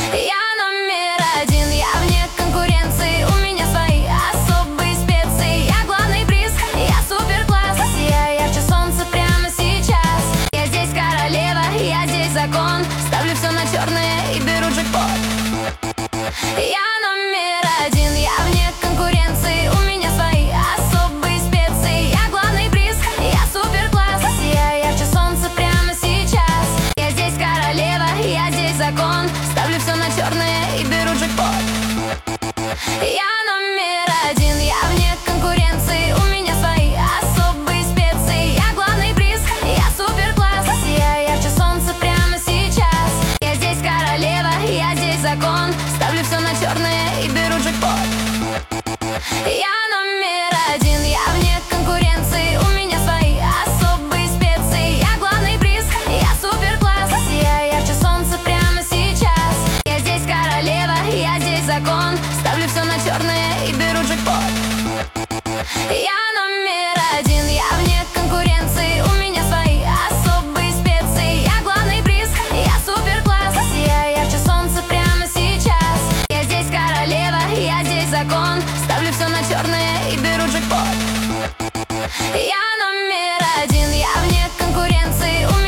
Я номер один, я вне конкуренции. У меня свои особые специи. Я главный приз, я суперкласс. Я ярче солнца прямо сейчас. Я здесь королева, я здесь закон. Ставлю все на черное и беру джекпот. Я номер один, я вне конкуренции. У меня свои особые специи. Я главный приз, я суперкласс. Я ярче солнца прямо сейчас. Я здесь королева, я здесь закон. Ставлю все на черное и беру джекпот. Я номер один, я вне конкуренции. У меня свои особые специи. Я главный приз, я суперкласс. Я ярче солнца прямо сейчас. Я здесь королева, я здесь закон. Ставлю все на черное и беру джекпот. Я номер один, я вне конкуренции. У меня свои особые специи. Я главный приз, я суперкласс. Я ярче солнца прямо сейчас. Я здесь королева, я здесь закон. Ставлю все на черное и беру джекпот. Я номер один, я вне конкуренции. У меня свои особые специи. Я главный приз, я суперкласс. Я ярче солнца прямо сейчас. Я здесь королева, я здесь закон. Ставлю все на черное и беру джекпот. Я номер один, я вне конкуренции.